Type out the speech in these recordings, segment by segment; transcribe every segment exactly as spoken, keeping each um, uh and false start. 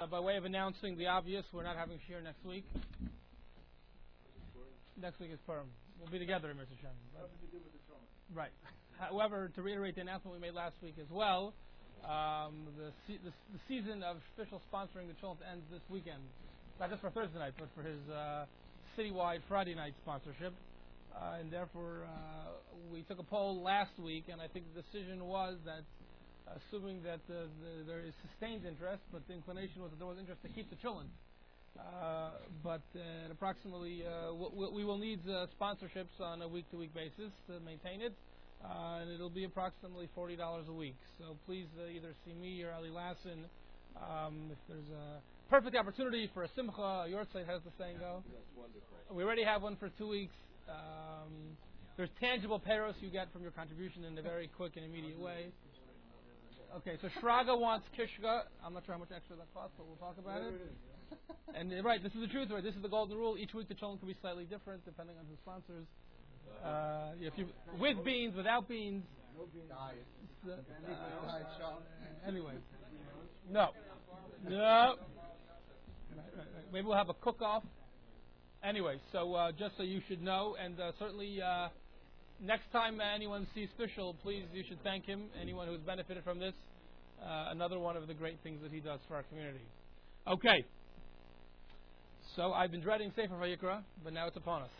by way of announcing the obvious, we're not having Shir next week. Next week is Purim. We'll be together in Mister Shem. Right. However, to reiterate the announcement we made last week as well, um, the, se- the the season of official sponsoring the children ends this weekend. Not just for Thursday night, but for his uh, citywide Friday night sponsorship. Uh, and therefore, uh, we took a poll last week, and I think the decision was that, assuming that the, the, there is sustained interest, but the inclination was that there was interest to keep the children. Uh, but uh, approximately, uh, we, we will need uh, sponsorships on a week-to-week basis to maintain it, uh, and it'll be approximately forty dollars a week. So please uh, either see me or Ali Lassen um, if there's a perfect opportunity for a simcha. Your site has the saying go. That's wonderful. We already have one for two weeks. Um, there's tangible paros you get from your contribution in a very quick and immediate way. Okay, so Shraga wants Kishka. I'm not sure how much extra that costs, but we'll talk about it. And uh, right, this is the truth, right? This is the golden rule. Each week the children can be slightly different depending on who sponsors. Uh, if you with beans, without beans. No beans. Uh, uh, anyway, no, no. Right, right, right. Maybe we'll have a cook-off. Anyway, so uh, just so you should know, and uh, certainly uh, next time anyone sees Fishel, please, you should thank him. Anyone who's benefited from this, uh, another one of the great things that he does for our community. Okay. So I've been dreading Sefer Vayikra, but now it's upon us.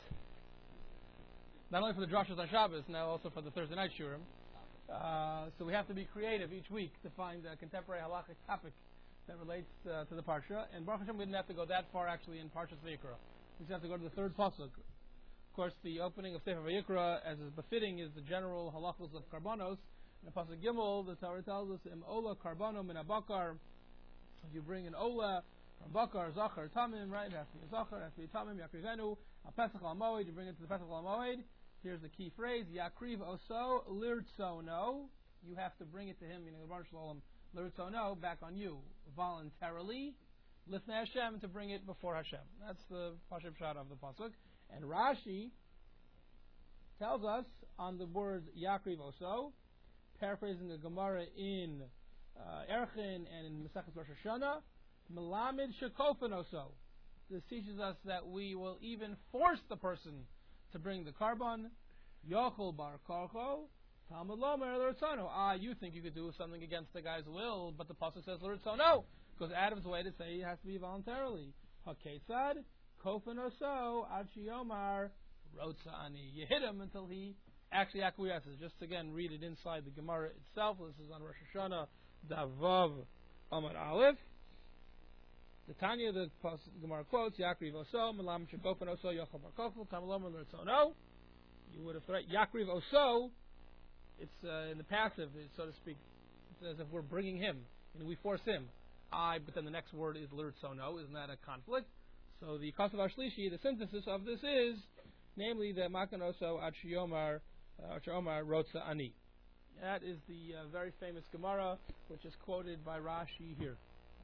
Not only for the Drashas HaShabbos, now also for the Thursday night Shurim. Uh, so we have to be creative each week to find a contemporary halachic topic that relates uh, to the Parsha. And Baruch Hashem, we didn't have to go that far actually in Parshas Vayikra. We just have to go to the third pasuk. Of course, the opening of Sefer Vayikra, as is befitting, is the general halachos of karbanos. In the pasuk Gimel, the Torah tells us, "Im ola karbano min abakar." If you bring an ola from bakar, zachar, tamim, right? It has to be zachar, it has to be tamim. Yakrivenu al pesach al moed. You bring it to the pesach al moed. Here's the key phrase: Yakriv oso lirtzono. You have to bring it to him, meaning the Baruch Shalom lirtzono, back on you voluntarily. Lifnei Hashem, to bring it before Hashem. That's the Pashut Pshat of the pasuk. And Rashi tells us on the word Yakriv Oso, paraphrasing the Gemara in uh, Erchin and in Masechet Rosh Hashanah, Melamed Shekofen Oso. This teaches us that we will even force the person to bring the carbon. Yochel Bar Karcho, Talmud Lomer L'Ritzono. Ah, you think you could do something against the guy's will, but the pasuk says L'Ritzono. Goes out of his way to say it has to be voluntarily. Haketzad, Kofen Oso, Achiyomar, Rotza Ani. You hit him until he actually acquiesces. Just again, read it inside the Gemara itself. This is on Rosh Hashanah, Davav Amar Aleph. The Tanya, the Gemara quotes, Yakriv Oso, Melam Shekofen Oso, Yochel Bar Kochel, Tamalom L'Ritzono. You would have thought, Yakriv Oso, it's uh, in the passive, so to speak. It's as if we're bringing him, and we force him. I, but then the next word is lirtzono. Isn't that a conflict? So the Kasav Shlishi, the synthesis of this is, namely, the Makanoso Achiyomar Achiyomar Rotza Ani. That is the uh, very famous Gemara, which is quoted by Rashi here.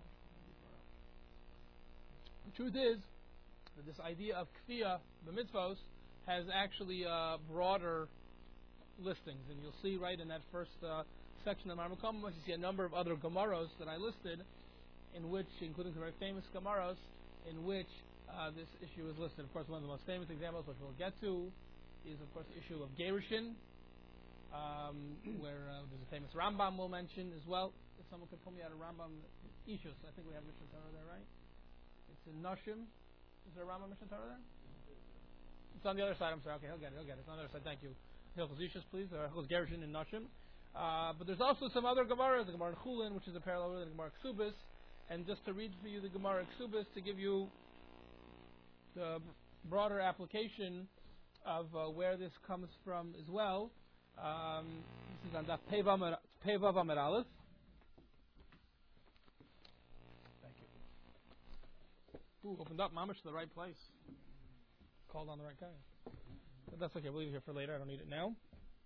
The truth is that this idea of kfiyah, the mitzvos, has actually uh, broader listings, and you'll see right in that first uh, section of Marmakom, you see a number of other Gemaros that I listed, in which, including the very famous Gemaros, in which uh, this issue is listed. Of course, one of the most famous examples, which we'll get to, is of course the issue of Gerushin, um, where uh, there's a famous Rambam we'll mention as well. If someone could pull me out of Rambam Ishus, I think we have Mishnah Torah there, right? It's in Noshim. Is there a Rambam Mishnah Torah there? It's on the other side. I'm sorry. Okay, he'll get it. He'll get it. It's on the other side. Thank you. Hilchos Ishus, please. Or Hilchos Gerushin and Noshim. Uh, but there's also some other Gemaras, the Gemara in Chulin, which is a parallel with the Gemara Ksubis. And just to read for you the Gemara Ksubis to give you the broader application of uh, where this comes from as well. Um, this is on Daf Pevav Amud Aleph. Thank you. Ooh, opened up Mamish to the right place. Called on the right guy. But that's okay. We'll leave it here for later. I don't need it now.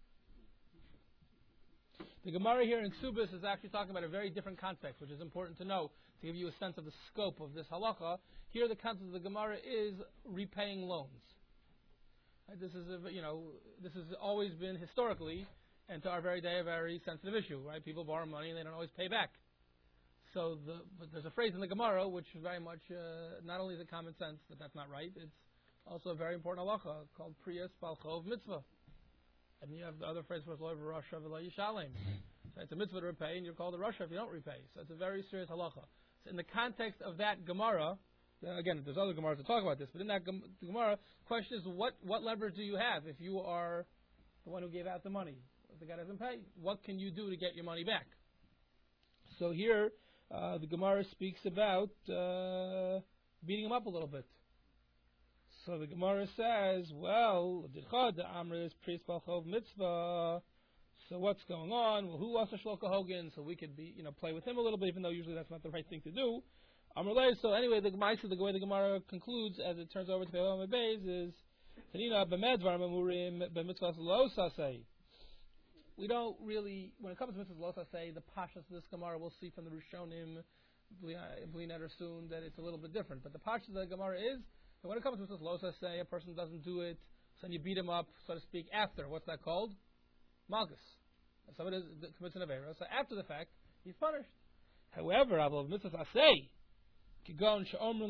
The Gemara here in Ksubis is actually talking about a very different context, which is important to know to give you a sense of the scope of this halacha. Here, the context of the Gemara is repaying loans. Right, this is a, you know this has always been historically and to our very day a very sensitive issue. Right, people borrow money and they don't always pay back. So the, but there's a phrase in the Gemara which is very much uh, not only is it common sense that that's not right, it's also a very important halacha called Priyas Balchov Mitzvah. And you have the other phrase for Rasha V'lo Yishalem. So it's a mitzvah to repay, and you're called a Rasha if you don't repay. So it's a very serious halacha. So in the context of that Gemara, again, there's other Gemaras to talk about this, but in that Gemara, the question is, what, what leverage do you have if you are the one who gave out the money? If the guy doesn't pay, what can you do to get your money back? So here, uh, the Gemara speaks about uh, beating him up a little bit. So the Gemara says, well, the Amr is priest balchov mitzvah. So what's going on? Well, who wants a shloka hogan? So we could be, you know, play with him a little bit, even though usually that's not the right thing to do. Amr so anyway, the Gemara, the way the Gemara concludes, as it turns over to Pe'olam Beis, is Tanina b'medvar memurim b'mitzvahs lo sasei. We don't really, when it comes to mitzvahs lo sasei, the pashas of this Gemara we'll see from the Rishonim, B'linetter soon, that it's a little bit different. But the pashas of the Gemara is that when it comes to mitzvahs lo sasei, a person doesn't do it, so then you beat him up, so to speak, after. What's that called? Malchus. Somebody commits an avera, so after the fact, he's punished. However, Avol mitzvahs asei, a guy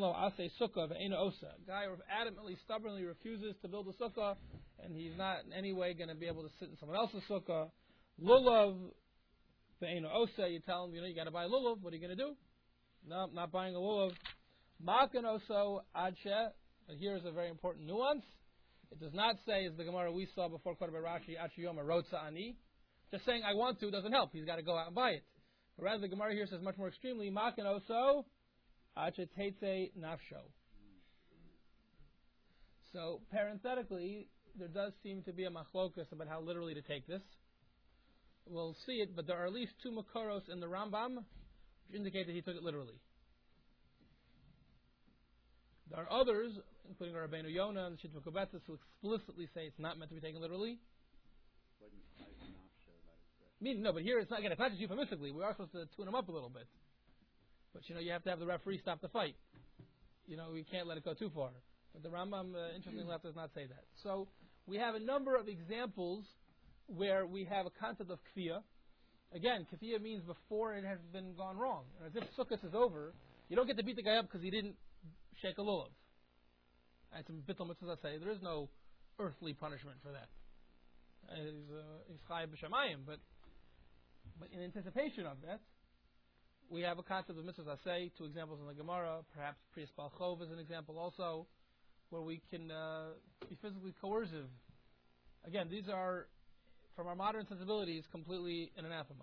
who adamantly, stubbornly refuses to build a sukkah, and he's not in any way going to be able to sit in someone else's sukkah. Lulav, ve'ena osa, you tell him, you know, you got to buy a lulav. What are you going to do? No, I'm not buying a lulav. Makan oso adshe. Here's a very important nuance. It does not say, as the Gemara we saw before quoted by Rashi, adshe yom rotza ani. Just saying I want to doesn't help. He's got to go out and buy it. But rather, the Gemara here says much more extremely, makan oso nafsho. So, parenthetically, there does seem to be a machlokus about how literally to take this. We'll see it, but there are at least two makoros in the Rambam which indicate that he took it literally. There are others, including Rabbeinu Yonah and the Shitva Kobetzis, who explicitly say it's not meant to be taken literally. Meaning, no, but here it's not, again, it's not just euphemistically. We are supposed to tune him up a little bit. But, you know, you have to have the referee stop the fight. You know, we can't let it go too far. But the Rambam, uh, interestingly enough, does not say that. So, we have a number of examples where we have a concept of kfiyah. Again, kfiyah means before it has been gone wrong. As if Sukkot is over, you don't get to beat the guy up because he didn't shake a lulav. And some bittul mitzvahs say there is no earthly punishment for that. Uh, he's chayav b'shamayim, but but in anticipation of that, we have a concept of mitzvahs asay, two examples in the Gemara, perhaps Priyas Balchov is an example also, where we can uh, be physically coercive. Again, these are, from our modern sensibilities, completely an anathema.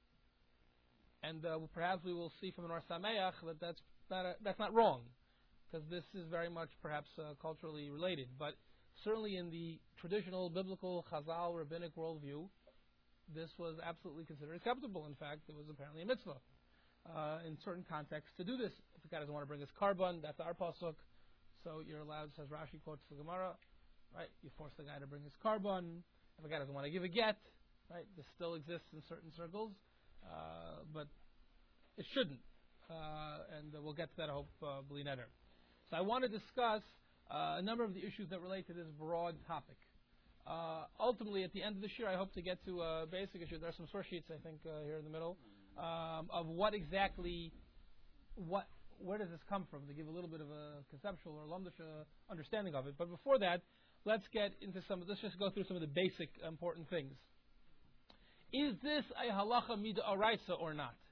And uh, perhaps we will see from an Or Sameach that that's not, a, that's not wrong, because this is very much perhaps uh, culturally related. But certainly in the traditional biblical Chazal rabbinic worldview, this was absolutely considered acceptable. In fact, it was apparently a mitzvah. Uh, in certain contexts to do this. If the guy doesn't want to bring his carbon, that's our pasuk. So you're allowed, says Rashi, quotes the Gemara, right? You force the guy to bring his carbon. If a guy doesn't want to give a get, right? This still exists in certain circles, uh, but it shouldn't. Uh, and uh, we'll get to that, I hope, uh, bli neder. So I want to discuss uh, a number of the issues that relate to this broad topic. Uh, ultimately, at the end of this year, I hope to get to a basic issue. There are some source sheets, I think, uh, here in the middle. Um, of what exactly, what, where does this come from? To give a little bit of a conceptual or lumdish uh, understanding of it. But before that, let's get into some. Let's just go through some of the basic important things. Is this a halacha mid'oraisa or not?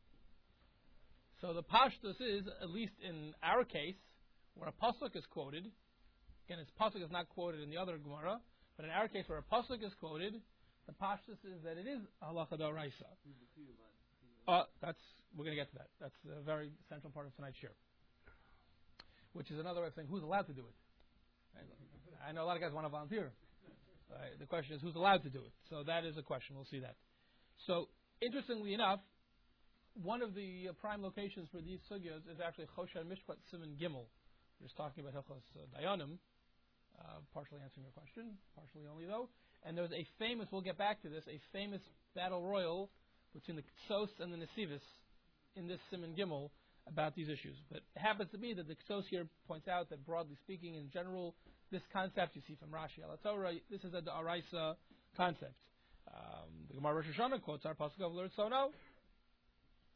So the pashtus is, at least in our case, where a pasuk is quoted. Again, his pasuk is not quoted in the other Gemara, but in our case, where a pasuk is quoted, the pashtus is that it is a halacha d'oraisa. Uh, that's, we're going to get to that. That's a very central part of tonight's shir. Which is another way of saying who's allowed to do it. I know a lot of guys want to volunteer. Uh, the question is who's allowed to do it. So that is a question. We'll see that. So, interestingly enough, one of the uh, prime locations for these sugyas is actually Choshen Mishpat Siman Gimel. We're just talking about Hilchos uh, Dayanim, uh, partially answering your question, partially only though. And there's a famous, we'll get back to this, a famous battle royal between the Ksos and the Nesivis in this Siman Gimel about these issues. But it happens to be that the Ksos here points out that broadly speaking, in general, this concept you see from Rashi al Torah, this is a D'Oraisa concept. Um, the Gemara Rosh Hashanah quotes our pasuk of L'Rtzono.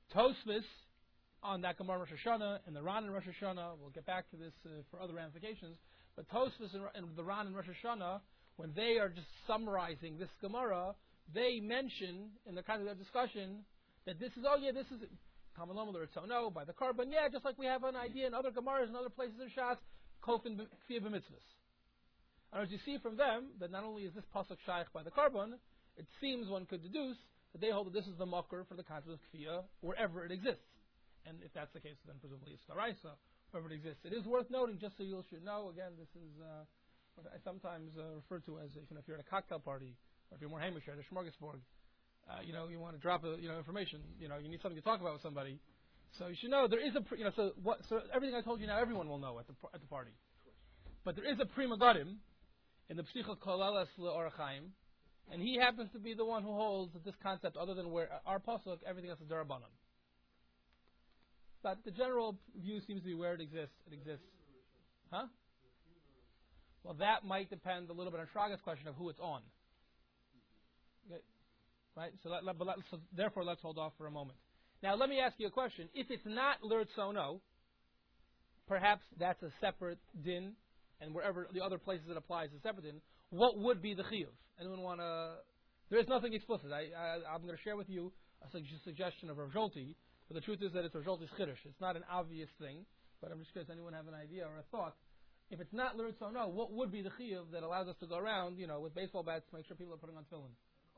Tosfos on that Gemara Rosh Hashanah and the Ran in Rosh Hashanah, we'll get back to this uh, for other ramifications, but Tosfos and, and the Ran in Rosh Hashanah, when they are just summarizing this Gemara, they mention in the kind of their discussion that this is, oh yeah, this is Kamalom no by the carbon, yeah, just like we have an idea in other Gemaras and other places in Shas, Kofin Kfiyah b'mitzvahs. And as you see from them, that not only is this pasuk shaykh by the carbon, it seems one could deduce that they hold that this is the makar for the concept of Kfiyah wherever it exists. And if that's the case, then presumably it's Taraisa, wherever it exists. It is worth noting, just so you should know, again, this is uh, what I sometimes uh, refer to as, you know, if you're at a cocktail party, or if you're more Hamish at a smorgasbord, uh, you know, you want to drop a, you know, information, you know, you need something to talk about with somebody. So you should know there is a, you know, so what, so everything I told you now, everyone will know at the at the party. But there is a prima gadim in the Psichot Kolalas L'Orach Chaim, and he happens to be the one who holds that this concept, other than where our pasuk, everything else is darabanan. But the general view seems to be where it exists. It exists, huh? Well, that might depend a little bit on Shraga's question of who it's on. Okay. Right. So, let, let, but let, so therefore, let's hold off for a moment. Now, let me ask you a question. If it's not l'rtzono, perhaps that's a separate din, and wherever the other places it applies is separate din. What would be the chiyuv? Anyone want to? There is nothing explicit. I, I, I'm going to share with you a su- suggestion of Rav Zolti, but the truth is that it's Rav Zolti's chiddush. It's not an obvious thing, but I'm just curious. Anyone have an idea or a thought? If it's not l'rtzono, what would be the chiyuv that allows us to go around, you know, with baseball bats to make sure people are putting on tefillin?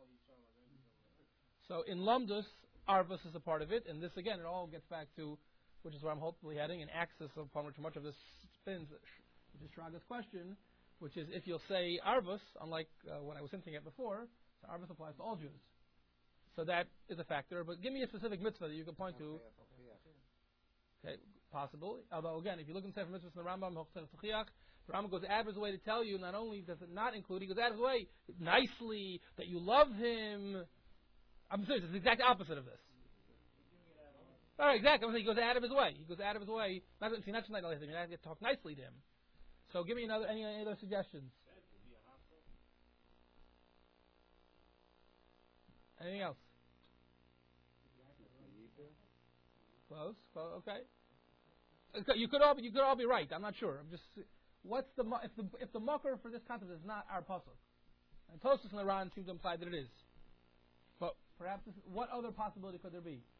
So in Lamdus, Arvus is a part of it, and this again, it all gets back to, which is where I'm hopefully heading, an axis upon which much of this spins, which is Shraga's question, which is if you'll say Arvus, unlike uh, what I was hinting at before, so Arvus applies to all Jews. So that is a factor, but give me a specific mitzvah that you can point to. Okay, possible. Although again, if you look in Sefer Mitzvahs in the Rambam, the Rambam goes out of his way to tell you, not only does it not include, he goes out of his way nicely that you love him. I'm serious, it's the exact opposite of this. All right, exactly. I'm saying he goes out of his way. He goes out of his way. Not see, not tonight. You have to talk nicely to him. So, give me another any, any other suggestions. Anything else? Close. Close. Okay. You could all be, you could all be right. I'm not sure. I'm just. What's the if the if the makar for this concept is not our pasuk? And Tosfos and the Ran seem to imply that it is. But perhaps this, what other possibility could there be?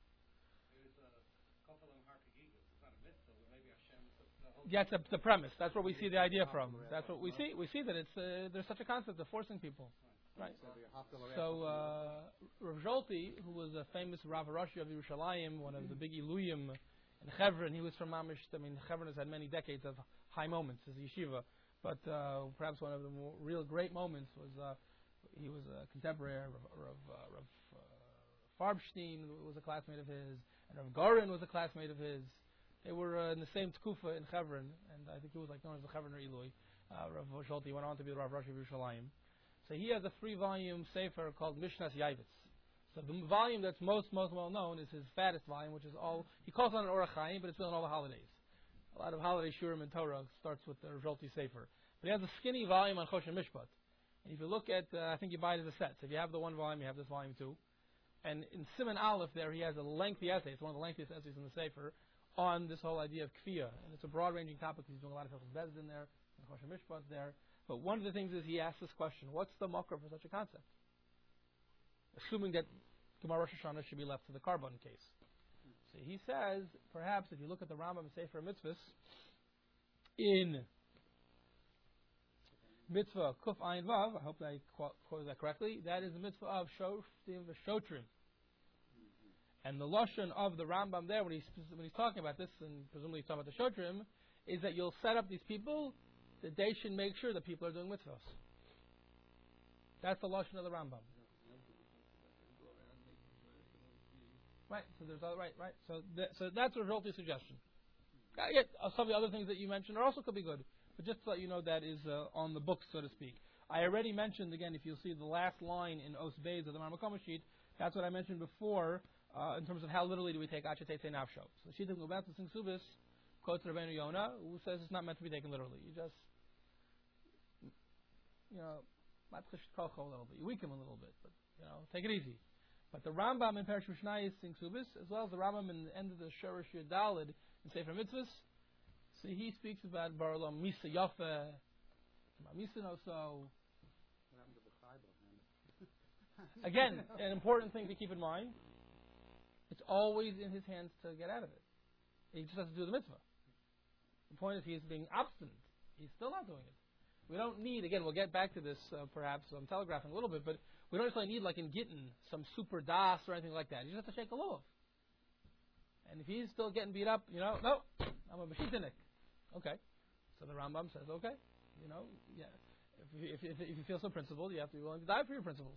Yeah, it's the premise. That's where we see the idea from. That's what we see. We see that it's uh, there's such a concept of forcing people, right? So uh, Rav Zolti, who was a famous Rav Rashi of Yerushalayim, one of the big Iluyim in Chevron, he was from Mamish. I mean, Chevron has had many decades of high moments as a yeshiva, but uh, perhaps one of the more real great moments was uh, he was a contemporary of Rav, uh, Rav uh, Farbstein was a classmate of his, and Rav Gorin was a classmate of his. They were uh, in the same tkufa in Chevron, and I think he was like known as the Chevron or Eloi. Uh, Rav Zolti went on to be the Rav Rashi of Yerushalayim. So he has a three-volume sefer called Mishnas Yavitz. So the volume that's most most well known is his fattest volume, which is all he calls on an Orach Chaim, but it's on all the holidays. A lot of holiday shurim and Torah starts with the Rav Zolti sefer. But he has a skinny volume on Choshen Mishpat. And if you look at, uh, I think you buy it as a set. So if you have the one volume, you have this volume too. And in Siman Aleph there, he has a lengthy essay. It's one of the lengthiest essays in the sefer on this whole idea of kfiyah, and it's a broad-ranging topic. He's doing a lot of Hilchos Bezdin there, and Choshen Mishpat there. But one of the things is he asks this question: what's the makar for such a concept? Assuming that Gemara Rosh Hashanah should be left to the carbon case. So he says, perhaps if you look at the Rambam Sefer Mitzvahs, in Mitzvah Kuf Ayin Vav, I hope that I quoted that correctly, that is the Mitzvah of Shoftim V'Shotrim. And the lashon of the Rambam there, when he's when he's talking about this, and presumably he's talking about the Shotrim, is that you'll set up these people that they should make sure that people are doing mitzvahs. That's the lashon of the Rambam. Right. So there's all right, right. So that, so that's a Zolti's suggestion. I get uh, some of the other things that you mentioned are also could be good, but just to let you know that is uh, on the books, so to speak. I already mentioned again, if you'll see the last line in Os Beis of the Marmakoma sheet, that's what I mentioned before. Uh, in terms of how literally do we take Achetei Nafsho. So Shita Gubat Sing Subis quotes Rabbeinu Yonah, who says it's not meant to be taken literally. You just, you know, a little bit. You weaken him a little bit, but, you know, take it easy. But the Rambam in Perish Mishnayos in Ksubis, as well as the Rambam in the end of the Shorish Yadalid in Sefer Mitzvahs, so he speaks about Barulam Misa Yafa, Misa no so. Again, an important thing to keep in mind. It's always in his hands to get out of it. He just has to do the mitzvah. The point is, he's being obstinate. He's still not doing it. We don't need, again, we'll get back to this uh, perhaps, I'm telegraphing a little bit, but we don't necessarily need, like in Gittin, some super das or anything like that. You just have to shake a lulav. And if he's still getting beat up, you know, no, I'm a Meshitinik. Okay. So the Rambam says, okay, you know, yeah. If, if, if, if you feel so principled, you have to be willing to die for your principles.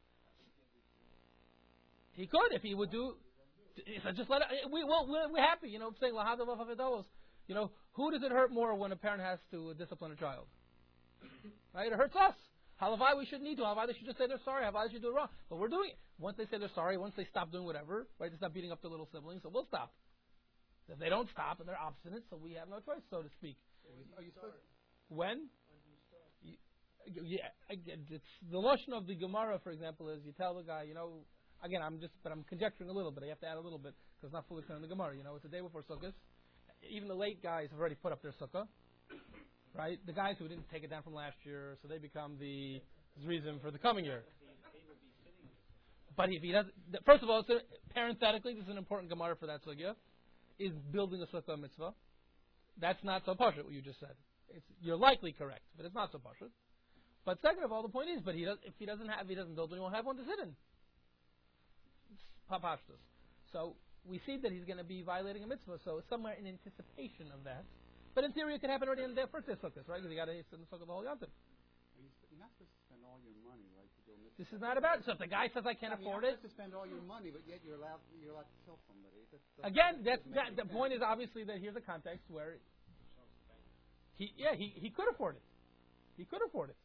He could, if he would do, just let it, we, well, we're, we're happy, you know, saying, you know, who does it hurt more when a parent has to discipline a child? Right? It hurts us. Halavai, we shouldn't need to. Halavai, they should just say they're sorry. Halavai, they should do it wrong. But we're doing it. Once they say they're sorry, once they stop doing whatever, right, they stop beating up their little siblings, so we'll stop. If they don't stop and they're obstinate, so we have no choice, so to speak. Are you supposed when? You, yeah, it's the lotion of the Gemara, for example, is you tell the guy, you know, again, I'm just, but I'm conjecturing a little bit. I have to add a little bit because it's not fully clear in the Gemara. You know, it's the day before Sukkot. Even the late guys have already put up their sukkah, right? The guys who didn't take it down from last year, so they become the reason for the coming year. But if he doesn't, first of all, it's a, parenthetically, this is an important Gemara for that sugya, is building a sukkah mitzvah. That's not so pashut, what you just said. It's, you're likely correct, but it's not so pashut. But second of all, the point is, but he does, if he doesn't have, if he doesn't build one, he won't have one to sit in. It's papashtus. So we see that he's going to be violating a mitzvah, so it's somewhere in anticipation of that. But in theory, it could happen already in the first day of Sukkot, right? Because you got to sit in the Sukkot the whole yontif. You're not supposed to spend all your money, right, to go mitzvah. This is not about it. So if the guy says I can't I mean, afford you're it, not supposed to spend all your money, but yet you're allowed you're allowed to kill somebody. That's, that's, again, that's, that, that, the point is obviously that here's a context where he, yeah, he he could afford it. He could afford it.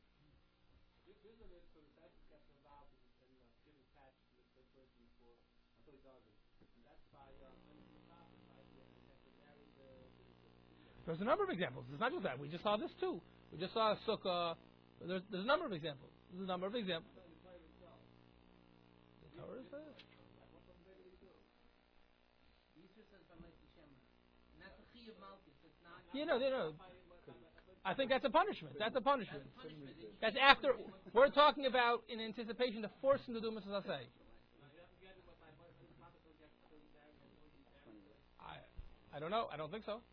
There's a number of examples. It's not just that. We just saw this too. We just saw a sukkah. There's, there's a number of examples. There's a number of examples. The Torah says. You know, you know. I think that's a punishment. That's a punishment. That's after. We're talking about in anticipation to force him to do mitzvah say. I I don't know. I don't think so.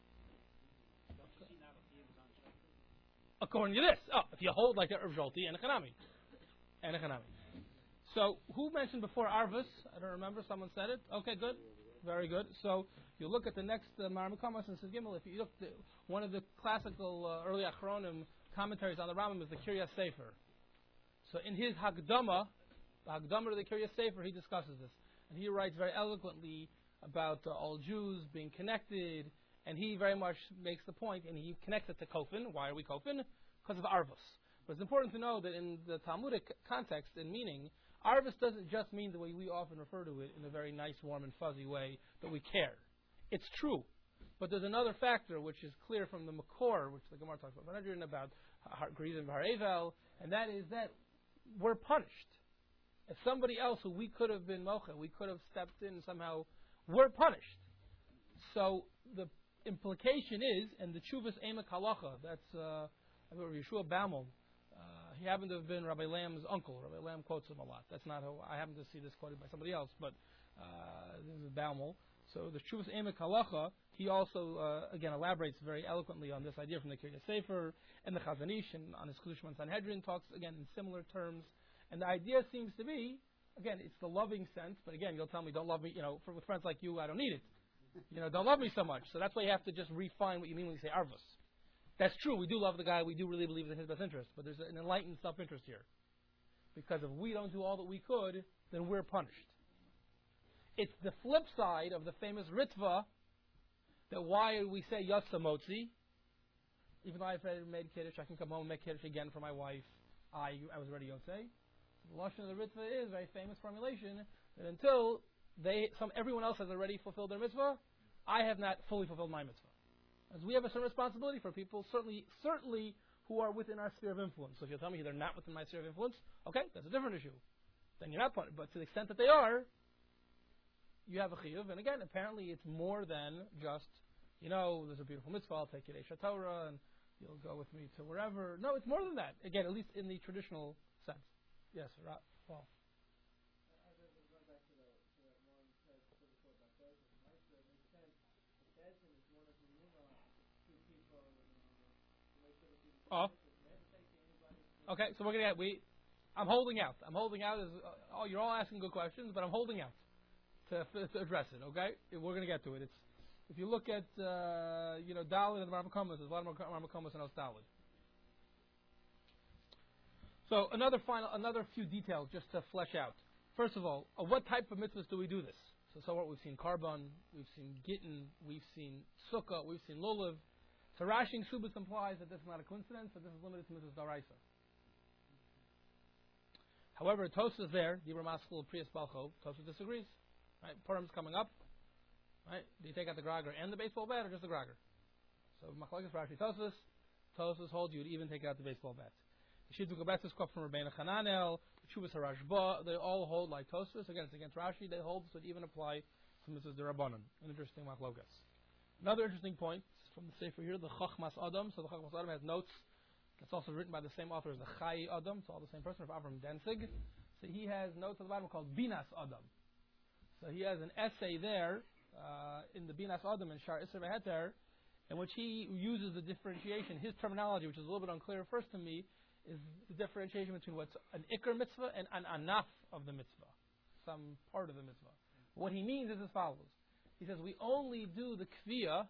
According to this, oh, if you hold like a Rav Zolti and a Chanami, and a Chanami. So, who mentioned before Arvus? I don't remember. Someone said it. Okay, good, very good. So, you look at the next uh, Maramakomas and says Gimel. If you look, at one of the classical uh, early Achronim commentaries on the Rambam is the Kiryas Sefer. So, in his Hagdama, the Hagdama to the Kiryas Sefer, he discusses this, and he writes very eloquently about uh, all Jews being connected. And he very much makes the point, and he connects it to Kofin. Why are we Kofin? Because of Arvus. But it's important to know that in the Talmudic context and meaning, Arvus doesn't just mean the way we often refer to it in a very nice, warm, and fuzzy way that we care. It's true. But there's another factor which is clear from the Makor, which the Gemara talks about, Sanhedrin, about Griz and Har-Evel, and that is that we're punished. If somebody else who we could have been Mocha, we could have stepped in somehow, we're punished. So the implication is, and the Chuvas Emek Halacha, that's uh, Yeshua Baumel. Uh, he happened to have been Rabbi Lamb's uncle. Rabbi Lamb quotes him a lot. That's not how I happen to see this quoted by somebody else, but uh, this is Baumel. So the Chuvas Emek Halacha, he also uh, again elaborates very eloquently on this idea from the Kiryas Sefer and the Chazon Ish, and on his Kedushim Sanhedrin talks again in similar terms. And the idea seems to be, again, it's the loving sense. But again, you'll tell me, don't love me. You know, for, with friends like you, I don't need it. You know, don't love me so much. So that's why you have to just refine what you mean when you say Arvus. That's true. We do love the guy. We do really believe in his best interest. But there's an enlightened self-interest here. Because if we don't do all that we could, then we're punished. It's the flip side of the famous Ritva that why we say Yatsa Motzi. Even though I've made Kiddush, I can come home and make Kiddush again for my wife. I, I was already Yotzei. The Lashon of the Ritva is a very famous formulation that until They, some, everyone else has already fulfilled their mitzvah. I have not fully fulfilled my mitzvah. As we have a certain responsibility for people, certainly, certainly who are within our sphere of influence. So if you'll tell me they're not within my sphere of influence, okay, that's a different issue. then you're not punished. But to the extent that they are, you have a chiyuv. And again, apparently it's more than just, you know, there's a beautiful mitzvah, I'll take you to Esha Torah, and you'll go with me to wherever. No, it's more than that. Again, at least in the traditional sense. Yes, right. Well. Oh. Okay, so we're gonna get we. I'm holding out. I'm holding out. As, uh, oh, you're all asking good questions, but I'm holding out to, to address it. Okay, we're gonna get to it. It's if you look at uh, you know Dalit and Ramakomas, there's a lot of Ramakomas and Dalit. So another final, another few details just to flesh out. First of all, uh, what type of mitzvahs do we do this? So, so what we've seen Karban, we've seen Gittin, we've seen Sukkah, we've seen Lulav. So Rashi and Subas implies that this is not a coincidence, that this is limited to mitzvahs Daraisa. However, Tosas there, Dibra Maskul Priyas Balcho, Tosas disagrees. Right? Purim's coming up. Right? Do you take out the Grager and the baseball bat, or just the Grager? So Machlokes Rashi Tosas, Tosas holds you would even take out the baseball bat. The Shidduch Betzis quote from Rabbeinu Hananel, Chuvas Harashba, they all hold like Tosas. Again, it's against Rashi. They hold so it even apply to mitzvahs Derabanan. An interesting Machlokes. Another interesting point from the Sefer here, the Chachmas Adam. So the Chachmas Adam has notes. It's also written by the same author as the Chai Adam. It's all the same person, of Avram Danzig. So he has notes at the bottom called Binas Adam. So he has an essay there uh, in the Binas Adam in Shar Isser Veheter, in which he uses the differentiation. His terminology, which is a little bit unclear at first to me, is the differentiation between what's an Iker mitzvah and an Anaf of the mitzvah, some part of the mitzvah. What he means is as follows. He says we only do the Kviya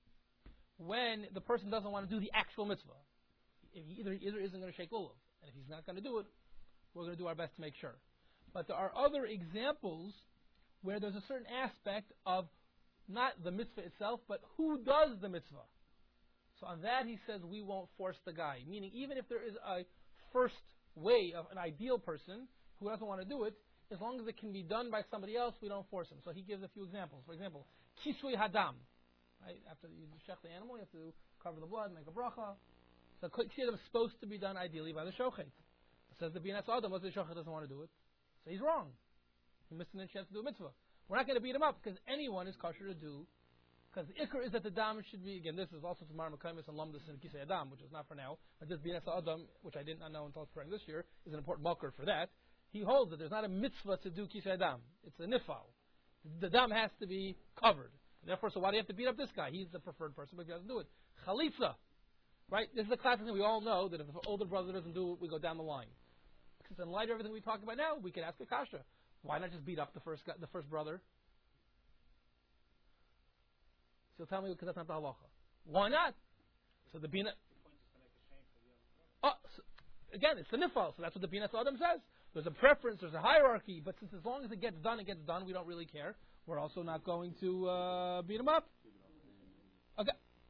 when the person doesn't want to do the actual mitzvah. If he either, either isn't going to shake lulav, and if he's not going to do it, we're going to do our best to make sure. But there are other examples where there's a certain aspect of not the mitzvah itself, but who does the mitzvah. So on that he says we won't force the guy. Meaning even if there is a first way of an ideal person who doesn't want to do it, as long as it can be done by somebody else, we don't force him. So he gives a few examples. For example, kisui hadam. Right? After you shech the animal, you have to cover the blood, make a bracha. So kisui is supposed to be done ideally by the shochet. It says the binas adam, but the shochet doesn't want to do it. So he's wrong. He missed a chance to do a mitzvah. We're not going to beat him up because anyone is kosher to do. Because the ikr is that the dam should be, again, this is also to Marmakaimis and Lamdas and Kisei Adam, which is not for now. But this binas adam, which I did not know until spring this year, is an important marker for that. He holds that there's not a mitzvah to do kisei dam. It's a nifal. The dam has to be covered. And therefore, so why do you have to beat up this guy? He's the preferred person, but he doesn't do it. Chalitza. Right? This is a classic thing we all know, that if the older brother doesn't do it, we go down the line. Because in light of everything we talked about now, we could ask a kasha. Why not just beat up the first guy, the first brother? So tell me, because that's not the halacha. Why not? So the bina... Oh, so again, it's the nifal, so that's what the binas adam says. There's a preference, there's a hierarchy, but since as long as it gets done, it gets done, we don't really care. We're also not going to uh, beat him up. Okay.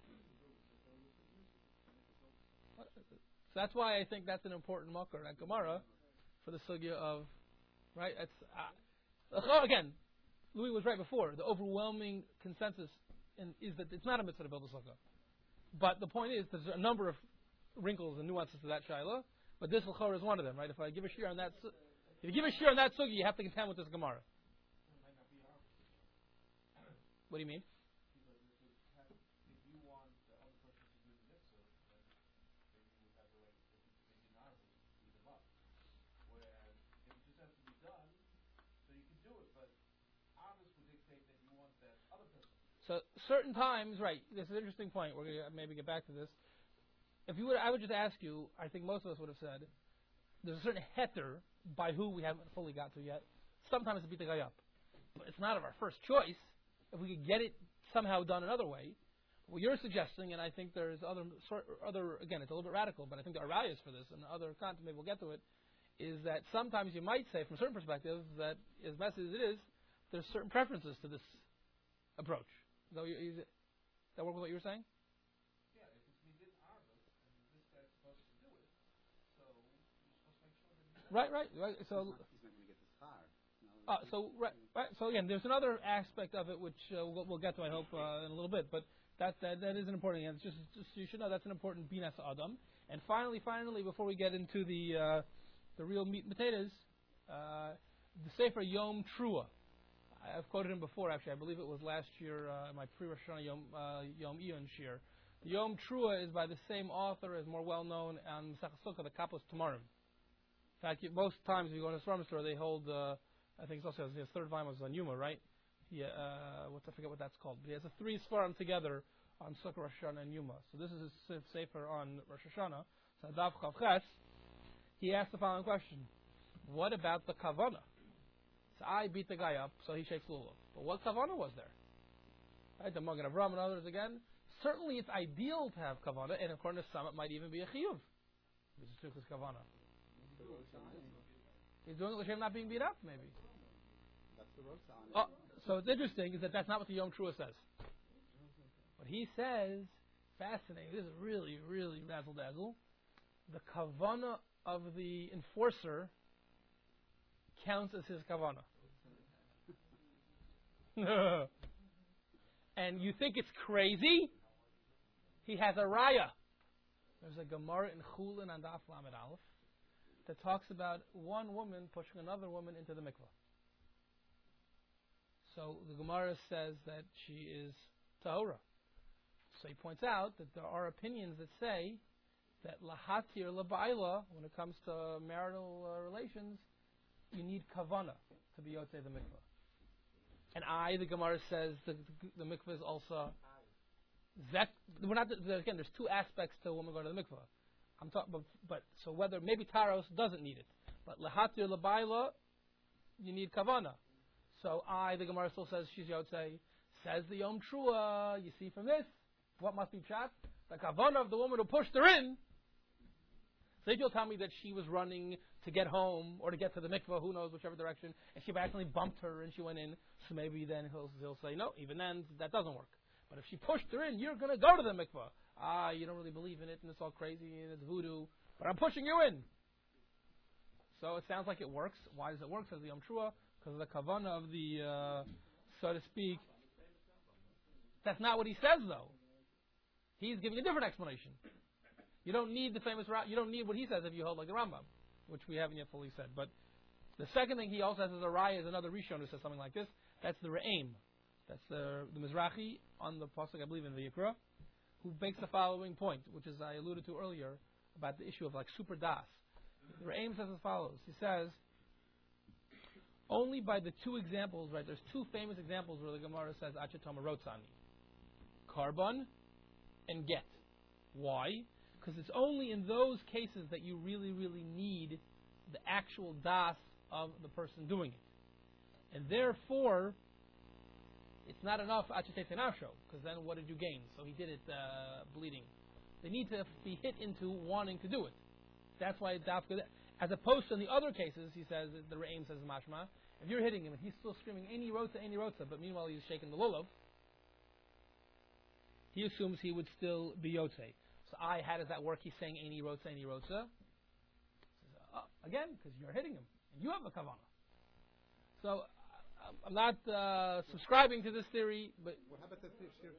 So that's why I think that's an important makar at Gemara for the sugya of, right? It's, uh, again, Louis was right before. The overwhelming consensus in, is that it's not a mitzvah to build a sukkah. But the point is, there's a number of wrinkles and nuances to that shaila. But this l'chor is one of them, right? If I give a shir on that, if you give a shir on that sugi, you have to contend with this Gemara. What do you mean? So certain times, right? This is an interesting point. We're going to maybe get back to this. If you would, I would just ask you. I think most of us would have said there's a certain heter by who we haven't fully got to yet. Sometimes to beat the guy up, but it's not of our first choice. If we could get it somehow done another way, what you're suggesting, and I think there's other sort, other again, it's a little bit radical, but I think there are values for this, and other content maybe we'll get to it. Is that sometimes you might say, from certain perspectives, that as messy as it is, there's certain preferences to this approach. Is that, what you, is it, that work with what you were saying? Yeah, if it's midin arvus and this guy's supposed to do it, so you're supposed to make sure that he's right, right, right. So he's not, he's not going to get this far. No, uh, so right, right. So again, there's another aspect of it which uh, we'll, we'll get to, I hope, uh, in a little bit. But that that, that is an important. It's just, just you should know that's an important binas adam. And finally, finally, before we get into the uh, the real meat and potatoes, Uh, the Sefer Yom Trua. I've quoted him before, actually. I believe it was last year, uh, my pre-Rosh Hashanah Yom, uh, Yom Iyun Shir. Yom Trua is by the same author, is more well known on Masechah Sukkah, the Kapos Tamarim. In fact, you, most times if you go to a Svarim store, they hold, uh, I think it's also his third volume was on Yuma, right? Yeah, uh, what, I forget what that's called. But he has a three Svarim together on Sukkah, Rosh Hashanah, and Yuma. So this is his Sefer on Rosh Hashanah. So Daf Chav Ches, he asked the following question. What about the Kavanah? So I beat the guy up, so he shakes lulav. But what kavanah was there? Right, the Magen Avraham and others again. Certainly, it's ideal to have kavanah, and according to some, it might even be a chiyuv. This is Sukkah's kavanah. He's doing it with him not being beat up, maybe. That's the rosa on it. Oh, so it's interesting is that that's not what the Yom Trua says. What he says, fascinating. This is really, really razzle dazzle. The kavanah of the enforcer counts as his kavanah. And you think it's crazy? He has a raya. There's a Gemara in Chulin and Daf Lamed Aleph that talks about one woman pushing another woman into the mikvah. So the Gemara says that she is tahora. So he points out that there are opinions that say that lahatir labaila, when it comes to marital uh, relations, you need kavanah to be yotzei the mikvah. And I, the Gemara says, the, the, the mikvah is also that. We're not again. There's two aspects to a woman going to the mikvah. I'm talking, but, but so whether maybe taros doesn't need it, but lahatir labaila, you need kavanah. So I, the Gemara still says she's yotzei. Says the Yom Trua. You see from this, what must be pshat? The kavanah of the woman who pushed her in. So if you'll tell me that she was running to get home or to get to the mikvah, who knows, whichever direction, and she accidentally bumped her and she went in, so maybe then he'll, he'll say, no, even then, that doesn't work. But if she pushed her in, you're going to go to the mikvah. Ah, you don't really believe in it, and it's all crazy, and it's voodoo, but I'm pushing you in. So it sounds like it works. Why does it work? Says the Yom Trua, because of the kavanah of the, uh, so to speak. That's not what he says, though. He's giving a different explanation. You don't need the famous, you don't need what he says if you hold like the Rambam, which we haven't yet fully said. But the second thing he also has is a raya is another Rishon who says something like this. That's the Re'aim. That's the, the Mizrahi on the Pasuk, I believe, in the Yikra, who makes the following point, which is I alluded to earlier, about the issue of like super das. The Re'aim says as follows. He says, only by the two examples, right, there's two famous examples where the Gemara says, Achetama Rotzani. Carbon and get. Why? Because it's only in those cases that you really, really need the actual das of the person doing it. And therefore, it's not enough achetefenasho, because then what did you gain? So he did it uh, bleeding. They need to be hit into wanting to do it. That's why it's dafka. As opposed to in the other cases, he says, the Re'aim says mashma, if you're hitting him and he's still screaming, any rotza, any rotza, but meanwhile he's shaking the lulav, he assumes he would still be yotzei. So I, how does that work? He's saying any rotza, any rotza. Uh, again, because you're hitting him. And you have a kavanah. So uh, I'm not uh, subscribing to this theory, but Well, how about the theory?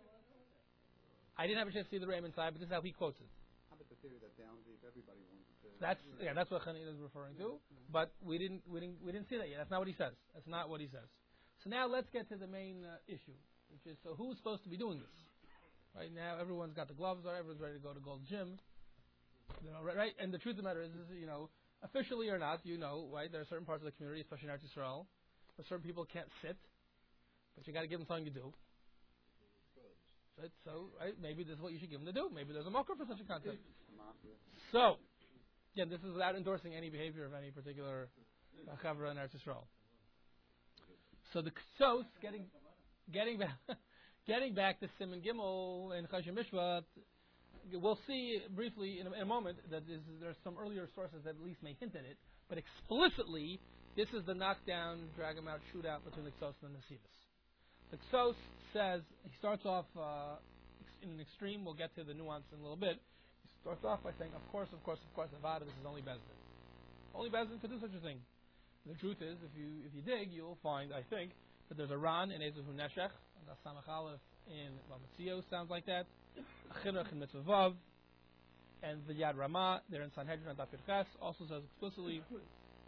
I didn't have a chance to see the Re'aim inside, but this is how he quotes it. How about the theory that down deep everybody wants to? That's yeah, that's what Chanina is referring to. But we didn't we didn't we didn't see that yet. That's not what he says. That's not what he says. So now let's get to the main uh, issue, which is so who's supposed to be doing this? Right now, everyone's got the gloves on. Everyone's ready to go to Gold Gym. You know, right, right? And the truth of the matter is, is, you know, officially or not, you know, right? There are certain parts of the community, especially in Eretz Yisrael, where certain people can't sit, but you got to give them something to do. Right? So, right? Maybe this is what you should give them to do. Maybe there's a mocker for such a concept. So, again, this is without endorsing any behavior of any particular uh, chavra in Eretz Yisrael. So the ksos, getting getting back. Getting back to Simon Gimel and Choshen Mishpat, we'll see briefly in a, in a moment that there's some earlier sources that at least may hint at it, but explicitly, this is the knockdown, drag him out, shootout between the Ksos and the Nesivos. The Ksos says, he starts off uh, in an extreme, we'll get to the nuance in a little bit. He starts off by saying, of course, of course, of course, Avada, this is only Bezdin. Only Bezdin could do such a thing. The truth is, if you if you dig, you'll find, I think, that there's a Ran in Ezehu Neshech, the Samach Aleph in Mametzio sounds like that. Chinuch in Mitzvah Vav, and the Yad Ramah, they're in Sanhedrin and Daf Ches, also says explicitly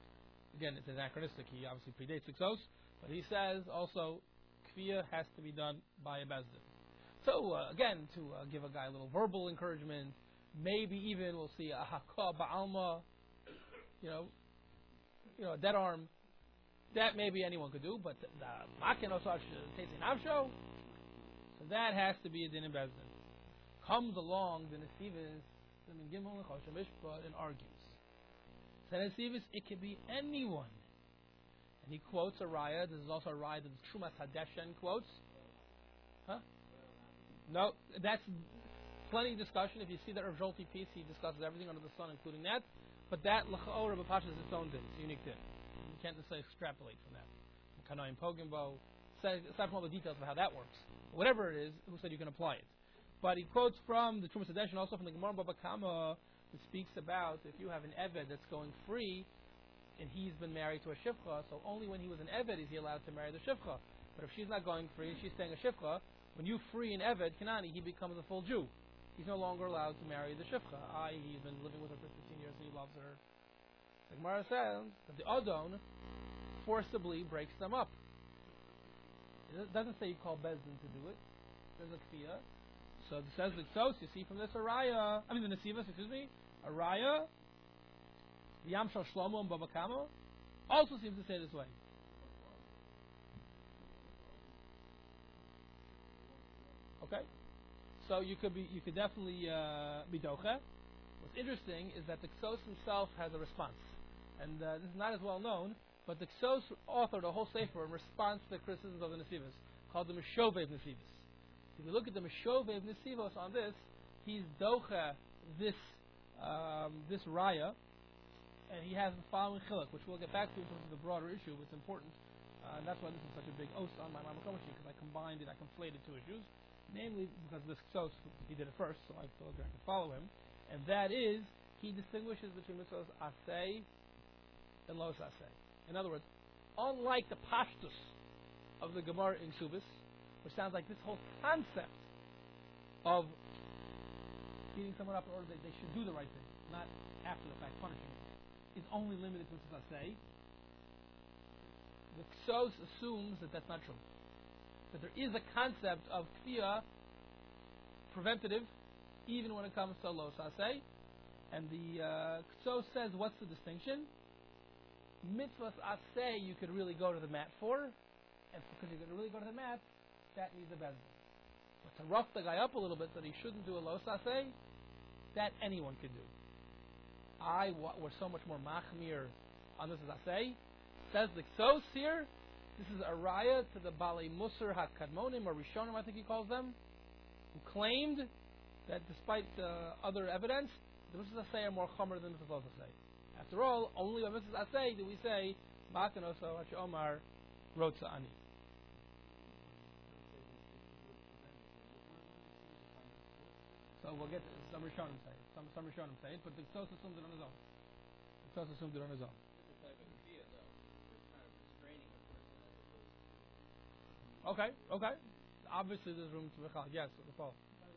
again, it's anachronistic. He obviously predates Iksos, but he says also Kfiyah has to be done by a Bezdin. So uh, again, to uh, give a guy a little verbal encouragement, maybe even we'll see a Hakah Ba'alma, you know, you know, a dead arm. That maybe anyone could do, but the Makin Osach Tetzin Avsho, so that has to be a Din in Bezdin. Comes along the Nesivas, the Gimel and Choshen Mishpat, and argues. So Nesivas, it could be anyone. And he quotes a raya. This is also a raya that Trumas Hadeshen quotes. Huh? No, that's plenty of discussion. If you see that Rav Zolti piece, he discusses everything under the sun, including that. But that L'cha'or Rav Pasha is its own din. It's a unique din. You can't necessarily extrapolate from that. Kanayim Pogimbo, aside from all the details of how that works. Whatever it is, who said you can apply it? But he quotes from the Trumas Hadeshen, also from the Gemara Baba Kama, that speaks about if you have an Eved that's going free, and he's been married to a Shivcha, so only when he was an Eved is he allowed to marry the Shivcha. But if she's not going free and she's staying a Shivcha, when you free an Eved, Kanani, he becomes a full Jew. He's no longer allowed to marry the Shivcha, that is he's been living with her for fifteen years and he loves her. The Gemara says that the Adon forcibly breaks them up. It doesn't say you call Bezdin to do it. There's a Kfiyah. So it says the Sos, you see from this Araya, I mean the Nesivas, excuse me, Araya, the Yamshal Shlomo and Baba Kama, also seems to say this way. Okay? So you could be, you could definitely uh, be doche. What's interesting is that the Ksos himself has a response. And uh, this is not as well known, but the Ksos authored a whole sefer in response to the criticisms of the Nesivas, called the Meshovev Nesivas. If you look at the Meshovev Nesivos on this, he's docha this um, this raya, and he has the following chiluk, which we'll get back to in terms of the broader issue. It's important, uh, and that's why this is such a big os on my Mamakom machine, because I combined it, I conflated two issues, namely because this Ksos, he did it first, so I feel like I can follow him, and that is, he distinguishes between mitzvos asay and los asay. In other words, unlike the pashtus of the Gemara in Subis, which sounds like this whole concept of beating someone up in order that they should do the right thing, not after the fact punishing them, is only limited to mitzvos asay. The Ksos assumes that that's not true. That there is a concept of kfiyah, preventative, even when it comes to los asay. And the uh, Ksos says, what's the distinction? Mitzvahs asay you could really go to the mat for, and because you're going to really go to the mat, that needs a bezdin. But to rough the guy up a little bit that he shouldn't do a los asay, that anyone could do. I wa- were so much more machmir on this as asay. Says the Ksos here, this is a raya to the Balei Musar HaKadmonim, or Rishonim I think he calls them, who claimed that despite uh, other evidence, the mitzvahs asay are more chomer than the mitzvahs asay. After all, only by mitzvahs asay do we say Makanoso Hachi Omar Rotza Ani. So we'll get to, some Rishonim say it. Some, some Rishonim say it, but the Ksos assumed it on his own. The Ksos assumed it on his own. Okay, okay. Obviously there's room to Michal. Yes, the Paul.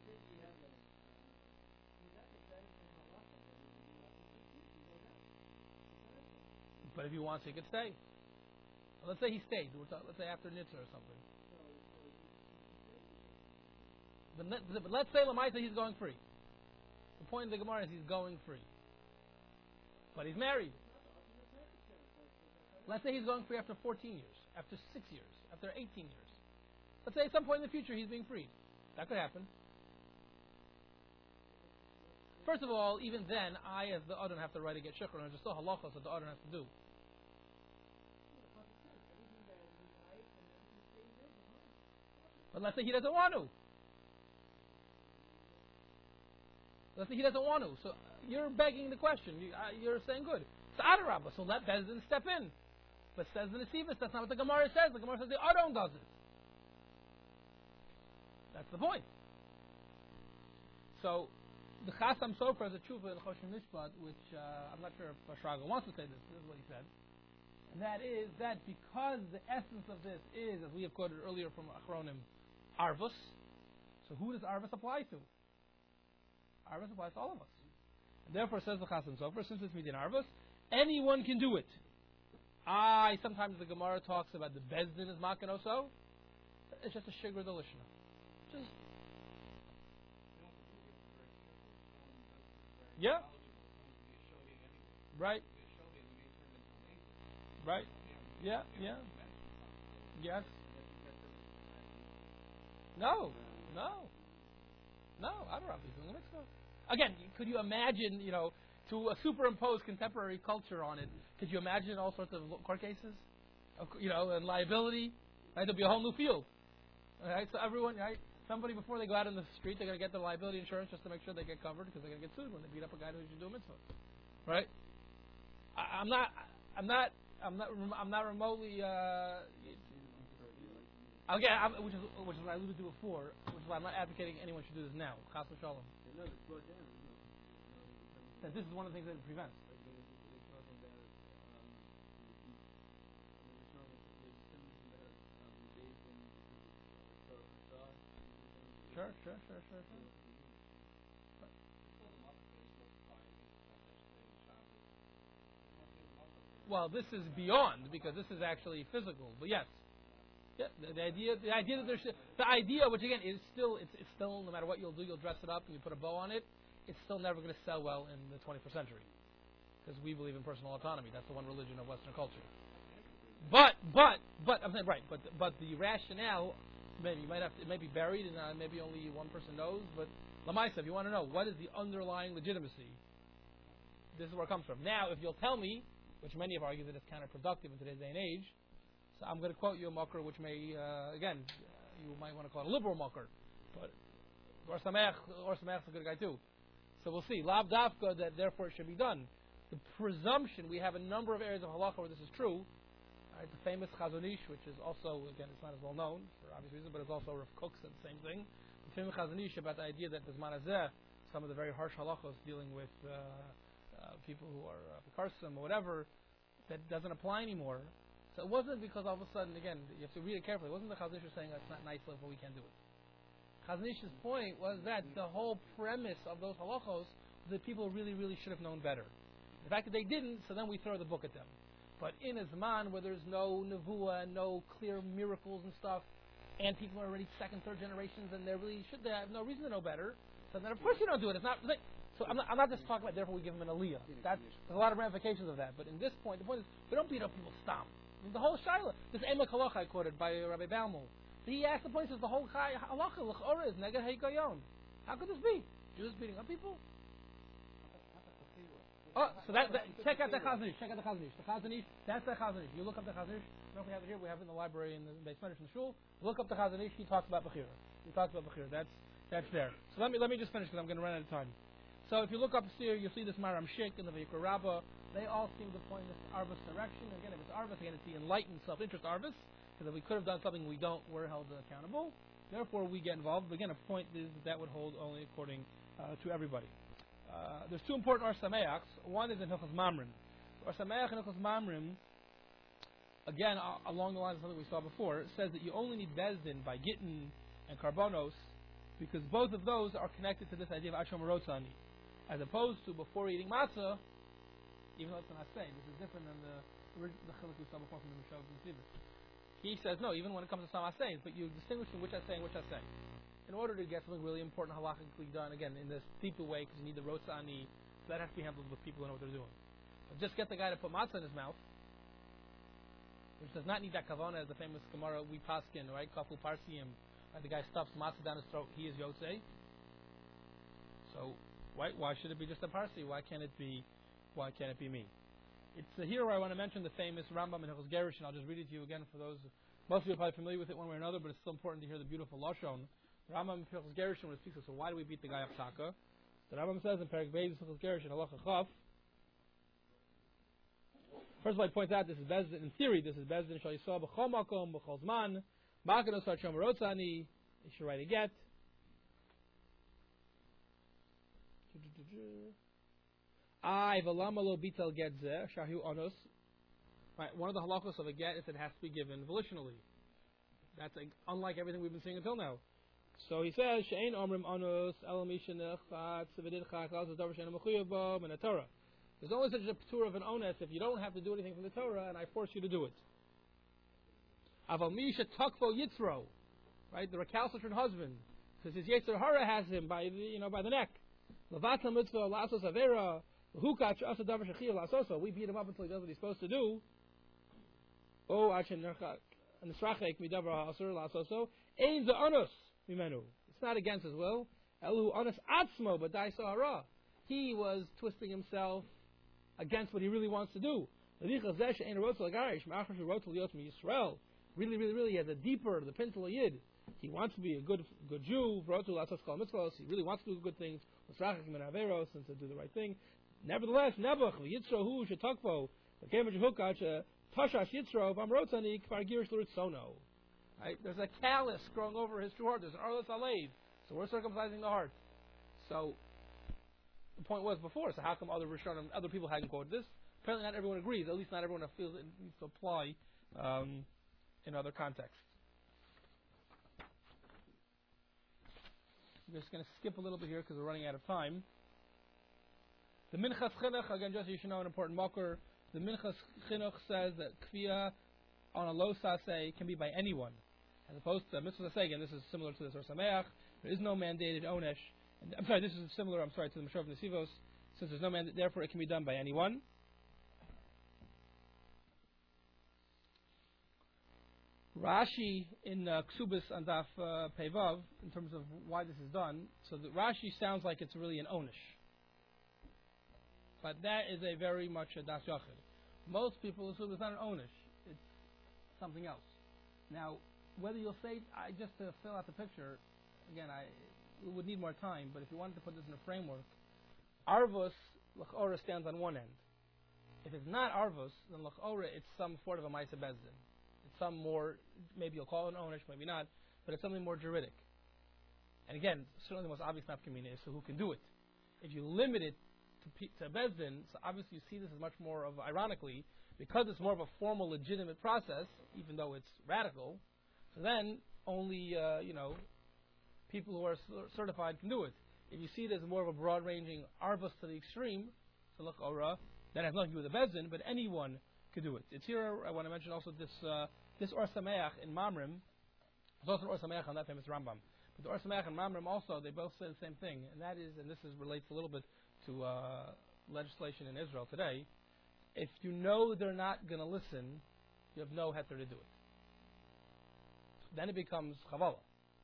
But if he wants, he could stay. Let's say he stayed. Let's say after Nitzah or something. But let's say Lamaita he's going free. The point of the Gemara is he's going free. But he's married. Let's say he's going free after fourteen years, after six years, after eighteen years. Let's say at some point in the future he's being freed. That could happen. First of all, even then, I as the Adon have the right to get shikhr, and there's still halachos that the Adon has to do. But let's say he doesn't want to. Let's say he doesn't want to. So you're begging the question. You, uh, you're saying good. It's Adarabah, so let Bezdin step in. But says the Nesivos, that's not what the Gemara says. The Gemara says the Adon does it. That's the point. So the Chasam Sofer has a tshuva in Choshen Mishpat, which uh, I'm not sure if Shraga wants to say this. This is what he said. And that is that because the essence of this is, as we have quoted earlier from Achronim, Arvus. So who does Arvus apply to? Arvus applies to all of us. And therefore, says the Chasam Sofer, since it's Midin Arvus, anyone can do it. I sometimes the Gemara talks about the Bezdin is makan also. It's just a shigra delishna. Just yeah. Right. Right. Yeah. Yeah. Yes. No. No. No. I don't know if he's doing it. Again, could you imagine, you know, to uh, superimpose contemporary culture on it? Could you imagine all sorts of court cases, of, you know, and liability? Right, there'll be a whole new field. Right, so everyone, right, somebody before they go out in the street, they're going to get their liability insurance just to make sure they get covered because they're going to get sued when they beat up a guy who's doing mitzvah. Right? I, I'm not, I'm not, I'm not, I'm not remotely. Uh, again, I'm, which is which is what I alluded to before, which is why I'm not advocating anyone should do this now. Chas v'shalom. That this is one of the things that it prevents. Sure, sure, sure, sure, sure. Well, this is beyond because this is actually physical. But yes, yeah, the, the idea, the idea that there's the idea, which again is still, it's, it's still no matter what you'll do, you'll dress it up and you put a bow on it. It's still never going to sell well in the twenty-first century because we believe in personal autonomy. That's the one religion of Western culture. But, but, but I'm saying right. But, but the rationale. Maybe you might have to, it may be buried and uh, maybe only one person knows, but Lamaisa, if you want to know what is the underlying legitimacy, this is where it comes from. Now, if you'll tell me, which many have argued that it's counterproductive in today's day and age, so I'm going to quote you a mucker which may, uh, again, uh, you might want to call it a liberal mucker, but Or Sameach, or Sameach's a good guy too. So we'll see. Lav dafka, that therefore it should be done. The presumption, we have a number of areas of halacha where this is true. Right, the famous Chazon Ish, which is also, again, it's not as well known for obvious reasons, but it's also Rav Kook said the same thing. The famous Chazon Ish about the idea that the Zman Hazeh, some of the very harsh halachos dealing with uh, uh, people who are uh, Karsim or whatever, that doesn't apply anymore. So it wasn't because all of a sudden, again, you have to read it carefully. It wasn't the Chazon Ish saying that's not nice, therefore we can't do it. Chazon Ish's point was that the whole premise of those halachos was that people really, really should have known better. The fact that they didn't, so then we throw the book at them. But in a Zman where there's no nevuah, no clear miracles and stuff, and people are already second, third generations, and they really should they have no reason to know better, so then of course you don't do it. It's not. So I'm not, I'm not just talking about therefore we give them an aliyah. That's, there's a lot of ramifications of that. But in this point, the point is we don't beat up people's stam. I mean, the whole shaila, this emek halacha I quoted by uh, Rabbi Balmul. He asked the point, says the whole halacha l'chora is neged heikayon. How could this be? Jews beating up people? Oh, so that, that check out the Chazon Ish. Check out the Chazon Ish. The Chazon Ish, that's the Chazon Ish. You look up the Chazon Ish. I don't know if we have it here. We have it in the library in the basement in the shul. Look up the Chazon Ish. He talks about Bechira. He talks about Bechira. That's that's there. So let me let me just finish because I'm going to run out of time. So if you look up here, you'll see this Maram Shik and the Vayikra Rabbah. They all seem to point in this Arvis direction. Again, if it's Arvis, again, it's the enlightened self-interest Arvis. Because if we could have done something we don't, we're held accountable. Therefore, we get involved. But again, a point is that, that would hold only according uh, to everybody. Uh, there's two important Or Sameachs. One is in Hilchos Mamrim. Or Sameach and Hilchos Mamrim, again, uh, along the lines of something we saw before, it says that you only need Bezdin by Gittin and Karbonos because both of those are connected to this idea of Asham Rotzani. As opposed to before eating matzah, even though it's not saying, this is different than the the chiluk we saw before from the Mishav and Tzivus. He says, no, even when it comes to some Asayin, but you distinguish between which Asayin and which Asayin. In order to get something really important halachically done, again, in this deeper way, because you need the rotzani, so that has to be handled with people who know what they're doing. But just get the guy to put matzah in his mouth, which does not need that kavana, as the famous Gemara we paskin, right? Kaful parsiyim, right? The guy stuffs matzah down his throat, he is yotzei. So why why should it be just a parsi? Why can't it be? Why can't it be me? It's uh, here where I want to mention the famous Rambam in Hilchos Gerushin. I'll just read it to you again for those. Most of you are probably familiar with it one way or another, but it's still important to hear the beautiful lashon. Rambam Hilchos Gerushin when it speaks of, so why do we beat the guy up Taka? The Rambam says in Perek Beis Hilchos Gerushin halacha chaf. First of all, he points out this is Bezdin. In theory, this is Bezdin shal yisrael b'chol makom b'chol zman makados harsham rotzani. You should write a get. I v'lama lo bital get zeh shahu onos. Right, one of the halachos of a get is it has to be given volitionally. That's a, unlike everything we've been seeing until now. So he says, "She'ein omrim anos elam ishenech tzavadid chakal zadavar she'enu mechuyev bo min Torah." There's only such a p'tur of an ones if you don't have to do anything from the Torah, and I force you to do it. Aval misha takvo yitzro, right? The recalcitrant husband, because his yetzer hara has him by the, you know, by the neck. Levata mitzvah lasos avera, hukach asa davar shechiyah lasoso. We beat him up until he does what he's supposed to do. Oh, achin nerchak nisrachek midavar asur lasoso. Ein ze anus mimenu. It's not against his will. Elu anus atzmo b'dai sahara. He was twisting himself against what he really wants to do. Really, really, really, he has a deeper, the pintle yid. He wants to be a good, good Jew. He really wants to do good things. Since to do the right thing. Nevertheless, nebuch yitzrohu shetakvo tashash yitzro v'amrotani kvar girish l'ritzono. Right? There's a callus growing over his true heart. There's an arlos alev. So we're circumcising the heart. So the point was before. So how come other Rishonim, other people hadn't quoted this? Apparently, not everyone agrees. At least not everyone feels it needs to apply um, in other contexts. I'm just going to skip a little bit here because we're running out of time. The Minchas Chinuch, again, just so you should know an important makor. The Minchas Chinuch says that kfiyah on a lo saseh can be by anyone, as opposed to mitzvah saseh. Again, this is similar to the Sor Sameach. There is no mandated onesh. And, I'm sorry, this is similar. I'm sorry to the Meshov Nesivos. Since there's no mandate, therefore it can be done by anyone. Rashi in uh, Ksubis and Daf uh, Pevav, in terms of why this is done, so the Rashi sounds like it's really an onish. But that is a very much a Das Yachid. Most people assume it's not an onish, it's something else. Now, whether you'll say, I just to fill out the picture, again, I it would need more time, but if you wanted to put this in a framework, Arvus, L'chora stands on one end. If it's not Arvus, then L'chora, it's some sort of a Maisa Bezdin. Some more, maybe you'll call it an onish, maybe not, but it's something more juridic. And again, certainly the most obvious nafkamina is so who can do it. If you limit it to, to Bezdin, so obviously you see this as much more of, ironically, because it's more of a formal, legitimate process, even though it's radical, so then only, uh, you know, people who are certified can do it. If you see it as more of a broad-ranging arvus to the extreme, so look, ora, that has nothing to do with the Bezdin, but anyone could do it. It's here, I want to mention also this, uh, this Or Sameach in Mamrim. There's also an Or Sameach on that famous Rambam. But the Or Sameach and Mamrim also, they both say the same thing, and that is, and this is relates a little bit to uh, legislation in Israel today. If you know they're not going to listen, you have no heter to do it. Then it becomes chavala.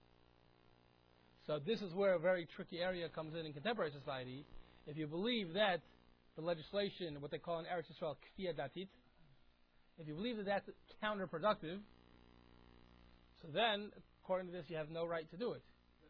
So this is where a very tricky area comes in in contemporary society. If you believe that the legislation, what they call in Eretz Yisrael, kfiyah datit, if you believe that that's counterproductive, so then, according to this, you have no right to do it.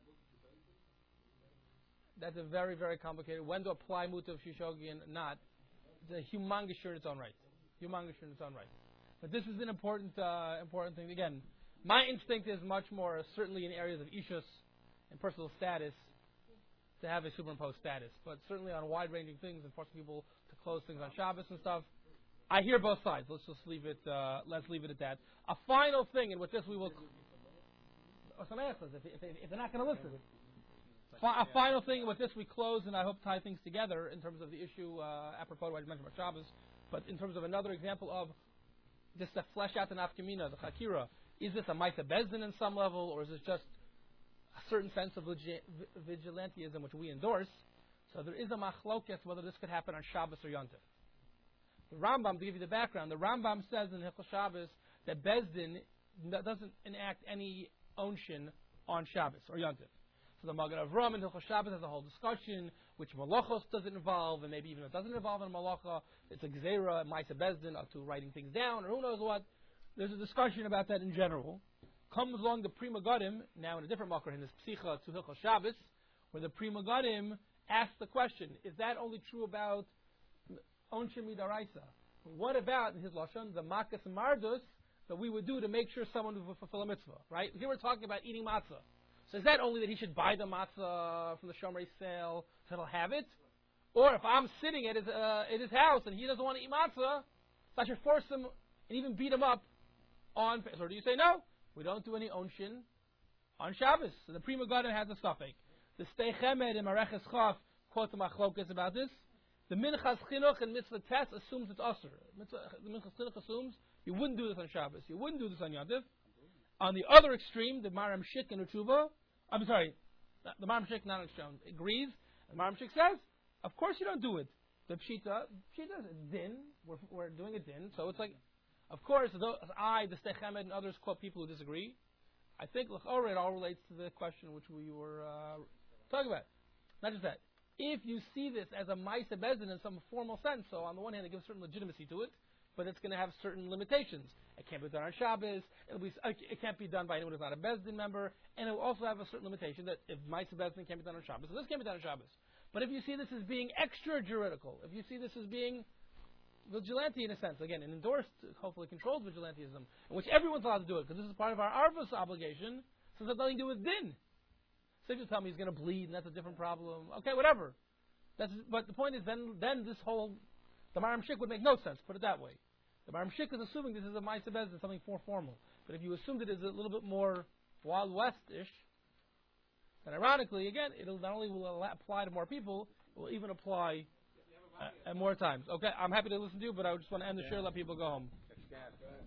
That's a very, very complicated. When to apply mutav shishogi and not, it's a humongous issue in its own right. Humongous issue in its own right. But this is an important, uh, important thing. Again, my instinct is much more, certainly in areas of ishus and personal status, to have a superimposed status. But certainly on wide-ranging things and forcing people to close things on Shabbos and stuff, I hear both sides. Let's just leave it. Uh, let's leave it at that. A final thing, and with this we will. If, if, if they're not going to listen, a final thing, and with this we close, and I hope tie things together in terms of the issue uh, apropos what I mentioned about Shabbos. But in terms of another example of just to flesh out the nafkamina, the chakira, is this a Maisa Bezdin in some level, or is this just a certain sense of vigilantism which we endorse? So there is a machlokes whether this could happen on Shabbos or Yontif. The Rambam, to give you the background, the Rambam says in Hilchos Shabbos that Bezdin doesn't enact any onshin on Shabbos or Yontif. So the Magen Avram in Hilchos Shabbos has a whole discussion which malachos does it involve, and maybe even if it doesn't involve in malacha, it's a gzeira, Maisa Bezdin, up to writing things down, or who knows what. There's a discussion about that in general. Comes along the Pri Megadim, now in a different makor, in this Psicha to Hilchos Shabbos, where the Pri Megadim asks the question, is that only true about Onshim Midaraisa? What about, in his Lashon, the Makas Mardus that we would do to make sure someone would fulfill a mitzvah, right? Here we're talking about eating matzah. So is that only that he should buy the matzah from the Shomrei sale so he'll have it? Or if I'm sitting at his, uh, at his house and he doesn't want to eat matzah, so I should force him and even beat him up on, or do you say no? We don't do any onshin on Shabbos. So the Pri Megadim has a suffix. The Stei Chemed in Mareches Chaf quotes the machlokas about this. The Minchas Chinuch and Mitzvah Test assumes it's Asr. The Minchas Chinuch assumes you wouldn't do this on Shabbos. You wouldn't do this on Yom Tov. On the other extreme, the Maram Shik and Utshuva, I'm sorry, the Maram Shik not extreme, agrees. The Maram Shik says, of course you don't do it. The Pshita, Pshita is din. We're, we're doing a din. So it's like, of course, those, I, the Stechemed, and others quote people who disagree. I think L'chorah, it all relates to the question which we were uh, talking about. Not just that. If you see this as a Maisa Bezdin in some formal sense, so on the one hand it gives certain legitimacy to it, but it's going to have certain limitations. It can't be done on Shabbos. It'll be, it can't be done by anyone who's not a Bezdin member, and it will also have a certain limitation that if Maisa Bezdin can't be done on Shabbos, so this can't be done on Shabbos. But if you see this as being extra juridical, if you see this as being vigilante in a sense, again, an endorsed, hopefully controlled vigilantism, in which everyone's allowed to do it, because this is part of our Arvus obligation, so it has nothing to do with din. So if you tell me he's going to bleed, and that's a different problem, okay, whatever. That's, but the point is, then then this whole, the Maram Shik would make no sense, put it that way. The Maram Shik is assuming this is a Maisa Bezdin, something more formal. But if you assumed it is a little bit more Wild West-ish, then ironically, again, it'll not only will apply to more people, it will even apply uh, at more times. Okay, I'm happy to listen to you, but I just want to end the show, let people go home.